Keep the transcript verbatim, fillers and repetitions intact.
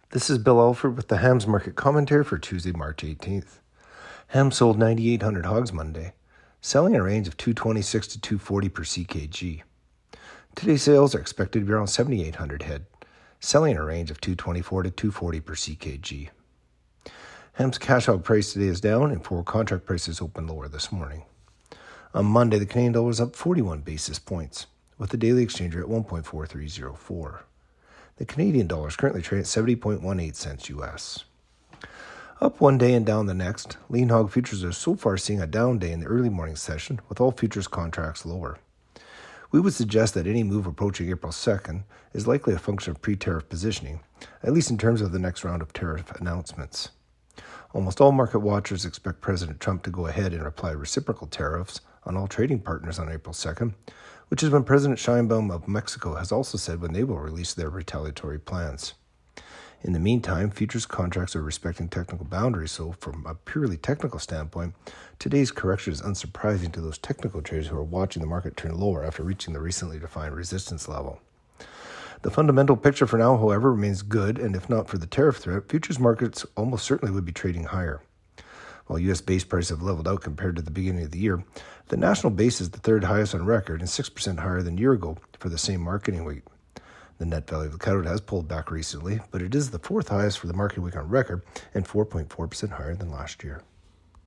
This is Bill Alford with the Hams Market Commentary for Tuesday, March eighteenth. Ham sold nine thousand eight hundred hogs Monday, selling in a range of two twenty-six to two forty per C K G. Today's sales are expected to be around seven thousand eight hundred head, selling in a range of two twenty-four to two forty per C K G. Ham's cash hog price today is down, and forward contract prices opened lower this morning. On Monday, the Canadian dollar was up forty-one basis points, with the daily exchange rate at one point four three zero four. The Canadian dollar is currently trading at seventy point one eight cents U S. Up one day and down the next, lean hog futures are so far seeing a down day in the early morning session, with all futures contracts lower. We would suggest that any move approaching April second is likely a function of pre-tariff positioning, at least in terms of the next round of tariff announcements. Almost all market watchers expect President Trump to go ahead and apply reciprocal tariffs on all trading partners on April second, which is when President Sheinbaum of Mexico has also said when they will release their retaliatory plans. In the meantime, futures contracts are respecting technical boundaries, so from a purely technical standpoint, today's correction is unsurprising to those technical traders who are watching the market turn lower after reaching the recently defined resistance level. The fundamental picture for now, however, remains good, and if not for the tariff threat, futures markets almost certainly would be trading higher. While U S base prices have leveled out compared to the beginning of the year, the national base is the third highest on record and six percent higher than a year ago for the same marketing week. The net value of the cattle has pulled back recently, but it is the fourth highest for the market week on record and four point four percent higher than last year.